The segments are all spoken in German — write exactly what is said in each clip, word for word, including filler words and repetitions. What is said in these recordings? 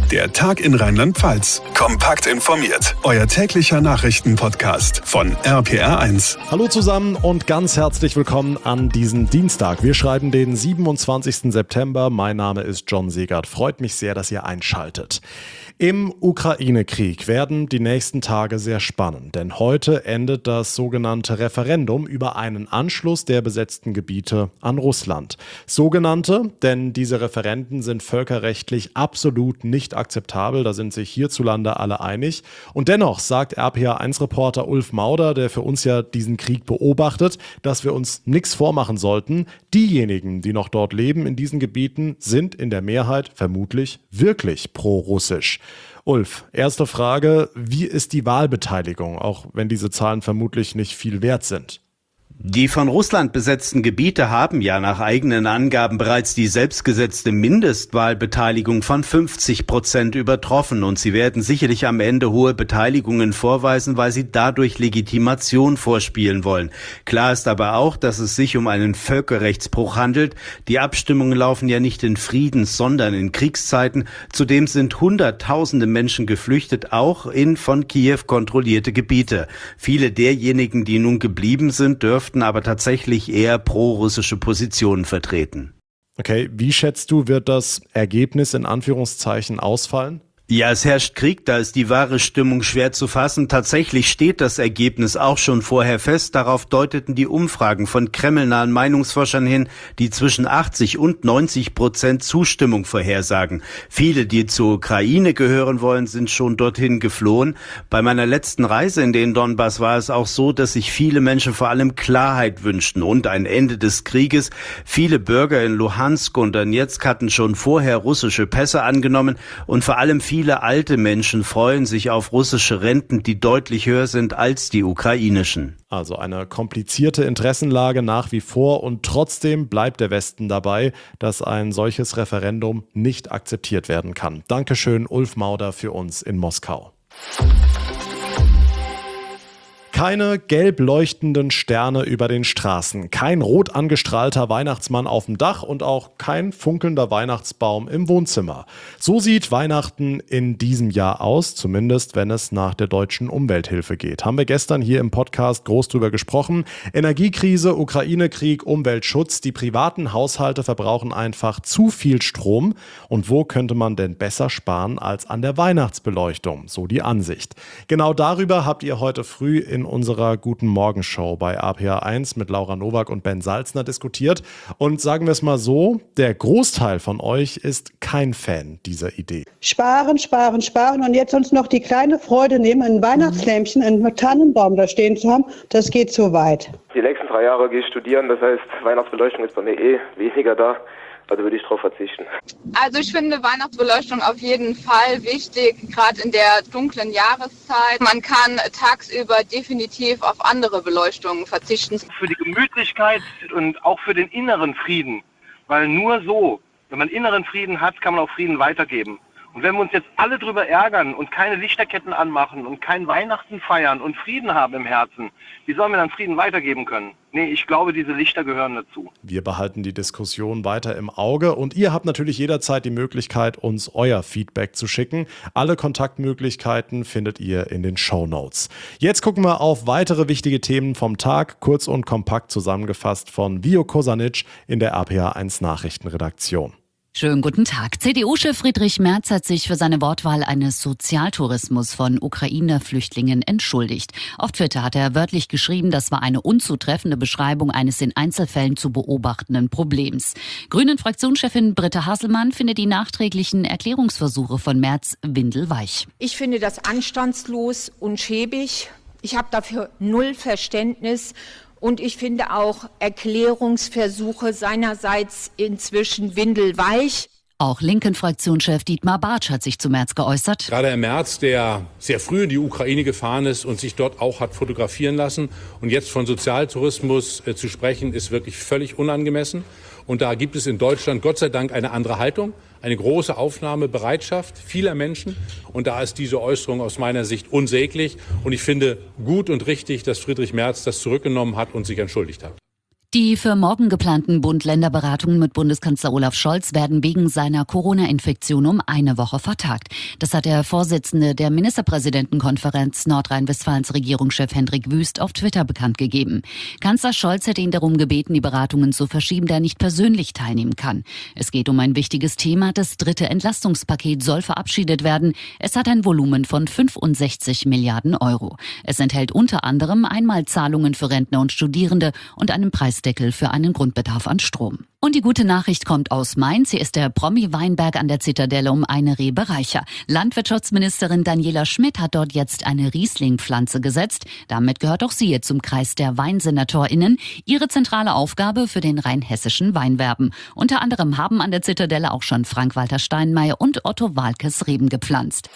Der Tag in Rheinland-Pfalz. Kompakt informiert. Euer täglicher Nachrichtenpodcast von R P R eins. Hallo zusammen und ganz herzlich willkommen an diesem Dienstag. Wir schreiben den siebenundzwanzigsten September. Mein Name ist John Segert. Freut mich sehr, dass ihr einschaltet. Im Ukraine-Krieg werden die nächsten Tage sehr spannend, denn heute endet das sogenannte Referendum über einen Anschluss der besetzten Gebiete an Russland. Sogenannte, denn diese Referenden sind völkerrechtlich absolut nicht akzeptabel, da sind sich hierzulande alle einig. Und dennoch sagt R P R eins Reporter Ulf Mauder, der für uns ja diesen Krieg beobachtet, dass wir uns nichts vormachen sollten. Diejenigen, die noch dort leben in diesen Gebieten, sind in der Mehrheit vermutlich wirklich pro-russisch. Ulf, erste Frage, wie ist die Wahlbeteiligung, auch wenn diese Zahlen vermutlich nicht viel wert sind? Die von Russland besetzten Gebiete haben ja nach eigenen Angaben bereits die selbstgesetzte Mindestwahlbeteiligung von fünfzig Prozent übertroffen und sie werden sicherlich am Ende hohe Beteiligungen vorweisen, weil sie dadurch Legitimation vorspielen wollen. Klar ist aber auch, dass es sich um einen Völkerrechtsbruch handelt. Die Abstimmungen laufen ja nicht in Friedens-, sondern in Kriegszeiten. Zudem sind Hunderttausende Menschen geflüchtet, auch in von Kiew kontrollierte Gebiete. Viele derjenigen, die nun geblieben sind, dürfen aber tatsächlich eher pro-russische Positionen vertreten. Okay, wie schätzt du, wird das Ergebnis in Anführungszeichen ausfallen? Ja, es herrscht Krieg, da ist die wahre Stimmung schwer zu fassen. Tatsächlich steht das Ergebnis auch schon vorher fest. Darauf deuteten die Umfragen von kremlnahen Meinungsforschern hin, die zwischen achtzig und neunzig Prozent Zustimmung vorhersagen. Viele, die zur Ukraine gehören wollen, sind schon dorthin geflohen. Bei meiner letzten Reise in den Donbass war es auch so, dass sich viele Menschen vor allem Klarheit wünschten und ein Ende des Krieges. Viele Bürger in Luhansk und Donetsk hatten schon vorher russische Pässe angenommen und vor allem viele Viele alte Menschen freuen sich auf russische Renten, die deutlich höher sind als die ukrainischen. Also eine komplizierte Interessenlage nach wie vor und trotzdem bleibt der Westen dabei, dass ein solches Referendum nicht akzeptiert werden kann. Dankeschön, Ulf Mauder, für uns in Moskau. Keine gelb leuchtenden Sterne über den Straßen, kein rot angestrahlter Weihnachtsmann auf dem Dach und auch kein funkelnder Weihnachtsbaum im Wohnzimmer. So sieht Weihnachten in diesem Jahr aus, zumindest wenn es nach der deutschen Umwelthilfe geht. Haben wir gestern hier im Podcast groß drüber gesprochen. Energiekrise, Ukraine-Krieg, Umweltschutz, die privaten Haushalte verbrauchen einfach zu viel Strom. Und wo könnte man denn besser sparen als an der Weihnachtsbeleuchtung? So die Ansicht. Genau darüber habt ihr heute früh in unserer Guten Morgen-Show bei R P R eins mit Laura Nowak und Ben Salzner diskutiert. Und sagen wir es mal so, der Großteil von euch ist kein Fan dieser Idee. Sparen, sparen, sparen und jetzt uns noch die kleine Freude nehmen, ein Weihnachtslämpchen, einen Tannenbaum da stehen zu haben, das geht so weit. Die nächsten drei Jahre gehe ich studieren, das heißt, Weihnachtsbeleuchtung ist bei mir eh weniger da. Also würde ich darauf verzichten. Also ich finde Weihnachtsbeleuchtung auf jeden Fall wichtig, gerade in der dunklen Jahreszeit. Man kann tagsüber definitiv auf andere Beleuchtungen verzichten. Für die Gemütlichkeit und auch für den inneren Frieden. Weil nur so, wenn man inneren Frieden hat, kann man auch Frieden weitergeben. Und wenn wir uns jetzt alle drüber ärgern und keine Lichterketten anmachen und kein Weihnachten feiern und Frieden haben im Herzen, wie sollen wir dann Frieden weitergeben können? Nee, ich glaube, diese Lichter gehören dazu. Wir behalten die Diskussion weiter im Auge und ihr habt natürlich jederzeit die Möglichkeit, uns euer Feedback zu schicken. Alle Kontaktmöglichkeiten findet ihr in den Shownotes. Jetzt gucken wir auf weitere wichtige Themen vom Tag, kurz und kompakt zusammengefasst von Vio Kosanic in der R P R eins Nachrichtenredaktion. Schönen guten Tag. C D U-Chef Friedrich Merz hat sich für seine Wortwahl eines Sozialtourismus von Ukrainer-Flüchtlingen entschuldigt. Auf Twitter hat er wörtlich geschrieben, das war eine unzutreffende Beschreibung eines in Einzelfällen zu beobachtenden Problems. Grünen-Fraktionschefin Britta Hasselmann findet die nachträglichen Erklärungsversuche von Merz windelweich. Ich finde das anstandslos und schäbig. Ich habe dafür null Verständnis. Und ich finde auch Erklärungsversuche seinerseits inzwischen windelweich. Auch Linken-Fraktionschef Dietmar Bartsch hat sich zu Merz geäußert. Gerade Herr Merz, der sehr früh in die Ukraine gefahren ist und sich dort auch hat fotografieren lassen und jetzt von Sozialtourismus äh, zu sprechen, ist wirklich völlig unangemessen. Und da gibt es in Deutschland Gott sei Dank eine andere Haltung, eine große Aufnahmebereitschaft vieler Menschen. Und da ist diese Äußerung aus meiner Sicht unsäglich. Und ich finde gut und richtig, dass Friedrich Merz das zurückgenommen hat und sich entschuldigt hat. Die für morgen geplanten Bund-Länder-Beratungen mit Bundeskanzler Olaf Scholz werden wegen seiner Corona-Infektion um eine Woche vertagt. Das hat der Vorsitzende der Ministerpräsidentenkonferenz Nordrhein-Westfalens Regierungschef Hendrik Wüst auf Twitter bekannt gegeben. Kanzler Scholz hätte ihn darum gebeten, die Beratungen zu verschieben, da er nicht persönlich teilnehmen kann. Es geht um ein wichtiges Thema. Das dritte Entlastungspaket soll verabschiedet werden. Es hat ein Volumen von fünfundsechzig Milliarden Euro. Es enthält unter anderem Einmalzahlungen für Rentner und Studierende und einen Preisdeckel für einen Grundbedarf an Strom. Und die gute Nachricht kommt aus Mainz. Hier ist der Promi-Weinberg an der Zitadelle um eine Rebe reicher. Landwirtschaftsministerin Daniela Schmidt hat dort jetzt eine Riesling-Pflanze gesetzt. Damit gehört auch sie zum Kreis der WeinsenatorInnen. Ihre zentrale Aufgabe für den rheinhessischen Weinwerben. Unter anderem haben an der Zitadelle auch schon Frank-Walter Steinmeier und Otto Waalkes Reben gepflanzt.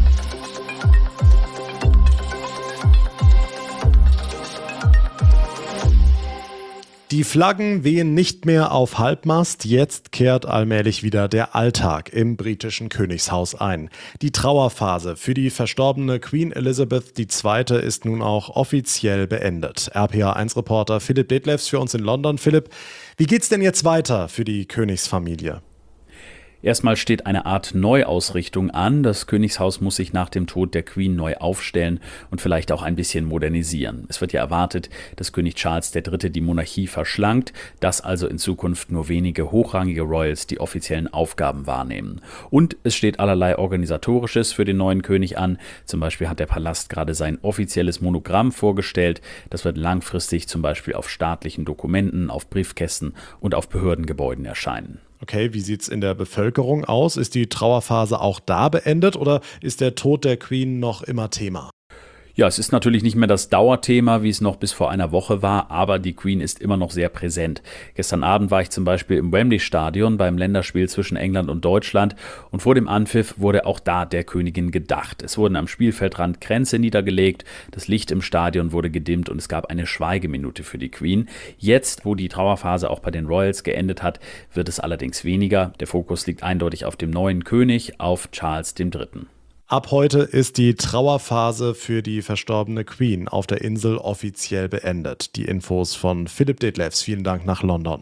Die Flaggen wehen nicht mehr auf Halbmast, jetzt kehrt allmählich wieder der Alltag im britischen Königshaus ein. Die Trauerphase für die verstorbene Queen Elizabeth die Zweite ist nun auch offiziell beendet. R P A eins Reporter Philipp Detlefs für uns in London. Philipp, wie geht's denn jetzt weiter für die Königsfamilie? Erstmal steht eine Art Neuausrichtung an. Das Königshaus muss sich nach dem Tod der Queen neu aufstellen und vielleicht auch ein bisschen modernisieren. Es wird ja erwartet, dass König Charles der Dritte die Monarchie verschlankt, dass also in Zukunft nur wenige hochrangige Royals die offiziellen Aufgaben wahrnehmen. Und es steht allerlei Organisatorisches für den neuen König an. Zum Beispiel hat der Palast gerade sein offizielles Monogramm vorgestellt. Das wird langfristig zum Beispiel auf staatlichen Dokumenten, auf Briefkästen und auf Behördengebäuden erscheinen. Okay, wie sieht's in der Bevölkerung aus? Ist die Trauerphase auch da beendet oder ist der Tod der Queen noch immer Thema? Ja, es ist natürlich nicht mehr das Dauerthema, wie es noch bis vor einer Woche war, aber die Queen ist immer noch sehr präsent. Gestern Abend war ich zum Beispiel im Wembley-Stadion beim Länderspiel zwischen England und Deutschland und vor dem Anpfiff wurde auch da der Königin gedacht. Es wurden am Spielfeldrand Kränze niedergelegt, das Licht im Stadion wurde gedimmt und es gab eine Schweigeminute für die Queen. Jetzt, wo die Trauerphase auch bei den Royals geendet hat, wird es allerdings weniger. Der Fokus liegt eindeutig auf dem neuen König, auf Charles der Dritte. Ab heute ist die Trauerphase für die verstorbene Queen auf der Insel offiziell beendet. Die Infos von Philipp Detlefs. Vielen Dank nach London.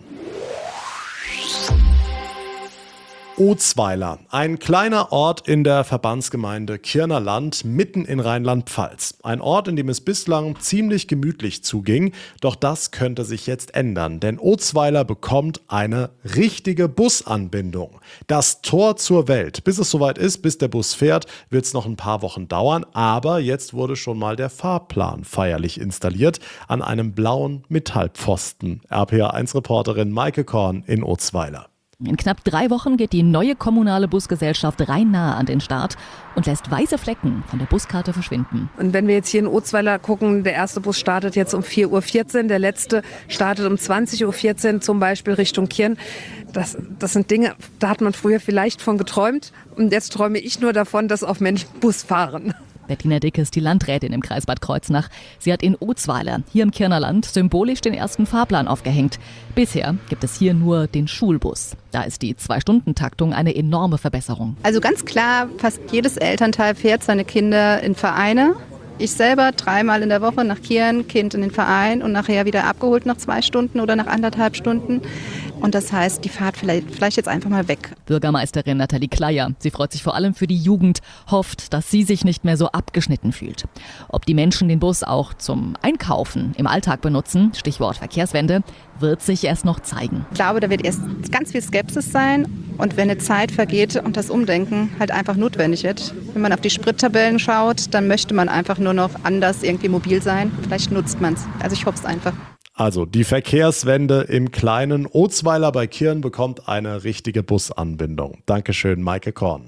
Ozweiler, ein kleiner Ort in der Verbandsgemeinde Kirner Land, mitten in Rheinland-Pfalz. Ein Ort, in dem es bislang ziemlich gemütlich zuging, doch das könnte sich jetzt ändern, denn Ozweiler bekommt eine richtige Busanbindung. Das Tor zur Welt. Bis es soweit ist, bis der Bus fährt, wird es noch ein paar Wochen dauern, aber jetzt wurde schon mal der Fahrplan feierlich installiert an einem blauen Metallpfosten. R P A eins Reporterin Maike Korn in Ozweiler. In knapp drei Wochen geht die neue kommunale Busgesellschaft Rhein-Nahe an den Start und lässt weiße Flecken von der Buskarte verschwinden. Und wenn wir jetzt hier in Ozweiler gucken, der erste Bus startet jetzt um vier Uhr vierzehn, der letzte startet um zwanzig Uhr vierzehn, zum Beispiel Richtung Kirn. Das, das sind Dinge, da hat man früher vielleicht von geträumt und jetzt träume ich nur davon, dass auch Menschen Bus fahren. Bettina Dick ist die Landrätin im Kreis Bad Kreuznach. Sie hat in Ozweiler, hier im Kirner Land, symbolisch den ersten Fahrplan aufgehängt. Bisher gibt es hier nur den Schulbus. Da ist die Zwei-Stunden-Taktung eine enorme Verbesserung. Also ganz klar, fast jedes Elternteil fährt seine Kinder in Vereine. Ich selber dreimal in der Woche nach Kirn, Kind in den Verein und nachher wieder abgeholt nach zwei Stunden oder nach anderthalb Stunden. Und das heißt, die Fahrt vielleicht, vielleicht jetzt einfach mal weg. Bürgermeisterin Nathalie Kleier. Sie freut sich vor allem für die Jugend, hofft, dass sie sich nicht mehr so abgeschnitten fühlt. Ob die Menschen den Bus auch zum Einkaufen im Alltag benutzen, Stichwort Verkehrswende, wird sich erst noch zeigen. Ich glaube, da wird erst ganz viel Skepsis sein. Und wenn eine Zeit vergeht und das Umdenken halt einfach notwendig wird. Wenn man auf die Sprittabellen schaut, dann möchte man einfach nur noch anders irgendwie mobil sein. Vielleicht nutzt man es. Also ich hoffe es einfach. Also die Verkehrswende im kleinen Ozweiler bei Kirn bekommt eine richtige Busanbindung. Dankeschön, Maike Korn.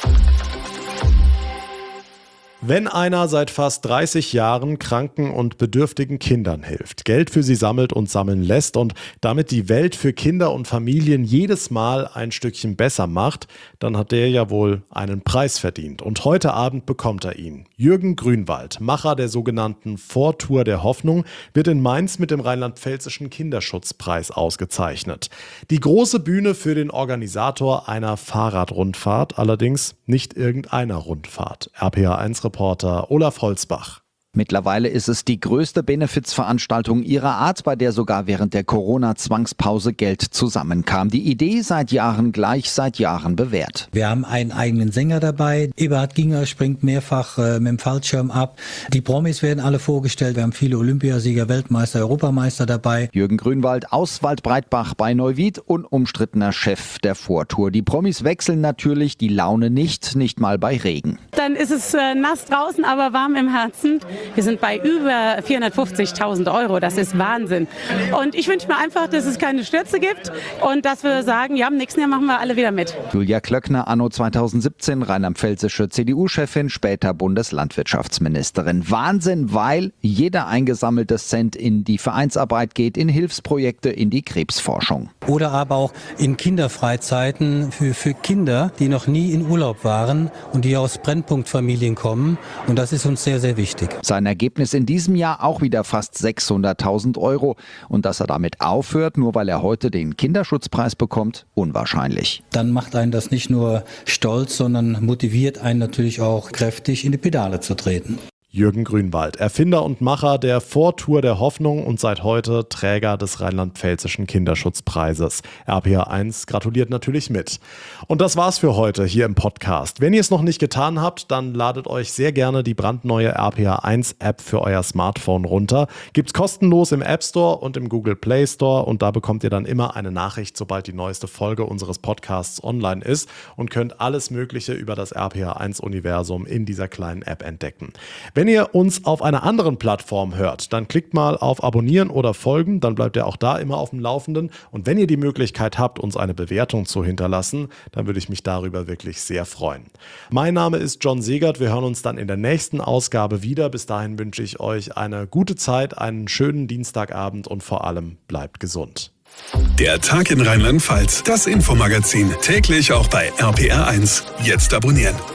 Wenn einer seit fast dreißig Jahren kranken und bedürftigen Kindern hilft, Geld für sie sammelt und sammeln lässt und damit die Welt für Kinder und Familien jedes Mal ein Stückchen besser macht, dann hat der ja wohl einen Preis verdient. Und heute Abend bekommt er ihn. Jürgen Grünwald, Macher der sogenannten Vortour der Hoffnung, wird in Mainz mit dem Rheinland-Pfälzischen Kinderschutzpreis ausgezeichnet. Die große Bühne für den Organisator einer Fahrradrundfahrt, allerdings nicht irgendeiner Rundfahrt. R P A eins Reporter Olaf Holzbach. Mittlerweile ist es die größte Benefizveranstaltung ihrer Art, bei der sogar während der Corona-Zwangspause Geld zusammenkam. Die Idee seit Jahren gleich, seit Jahren bewährt. Wir haben einen eigenen Sänger dabei. Eberhard Ginger springt mehrfach äh, mit dem Fallschirm ab. Die Promis werden alle vorgestellt. Wir haben viele Olympiasieger, Weltmeister, Europameister dabei. Jürgen Grünwald aus Waldbreitbach bei Neuwied, unumstrittener Chef der Vortour. Die Promis wechseln natürlich die Laune nicht, nicht mal bei Regen. Dann ist es äh, nass draußen, aber warm im Herzen. Wir sind bei über vierhundertfünfzigtausend Euro. Das ist Wahnsinn. Und ich wünsche mir einfach, dass es keine Stürze gibt und dass wir sagen, ja, im nächsten Jahr machen wir alle wieder mit. Julia Klöckner, anno zweitausendsiebzehn, rheinland-pfälzische C D U-Chefin, später Bundeslandwirtschaftsministerin. Wahnsinn, weil jeder eingesammelte Cent in die Vereinsarbeit geht, in Hilfsprojekte, in die Krebsforschung. Oder aber auch in Kinderfreizeiten für, für Kinder, die noch nie in Urlaub waren und die aus Brennpunktfamilien kommen. Und das ist uns sehr, sehr wichtig. Sein Ergebnis in diesem Jahr auch wieder fast sechshunderttausend Euro. Und dass er damit aufhört, nur weil er heute den Kinderschutzpreis bekommt, unwahrscheinlich. Dann macht einen das nicht nur stolz, sondern motiviert einen natürlich auch kräftig in die Pedale zu treten. Jürgen Grünwald, Erfinder und Macher der Vortour der Hoffnung und seit heute Träger des rheinland-pfälzischen Kinderschutzpreises. R P R eins gratuliert natürlich mit. Und das war's für heute hier im Podcast. Wenn ihr es noch nicht getan habt, dann ladet euch sehr gerne die brandneue R P R eins App für euer Smartphone runter. Gibt's kostenlos im App Store und im Google Play Store und da bekommt ihr dann immer eine Nachricht, sobald die neueste Folge unseres Podcasts online ist und könnt alles Mögliche über das R P R eins Universum in dieser kleinen App entdecken. Wenn Wenn ihr uns auf einer anderen Plattform hört, dann klickt mal auf Abonnieren oder Folgen, dann bleibt ihr auch da immer auf dem Laufenden. Und wenn ihr die Möglichkeit habt, uns eine Bewertung zu hinterlassen, dann würde ich mich darüber wirklich sehr freuen. Mein Name ist John Segert, wir hören uns dann in der nächsten Ausgabe wieder. Bis dahin wünsche ich euch eine gute Zeit, einen schönen Dienstagabend und vor allem bleibt gesund. Der Tag in Rheinland-Pfalz, das Infomagazin, täglich auch bei R P R eins. Jetzt abonnieren.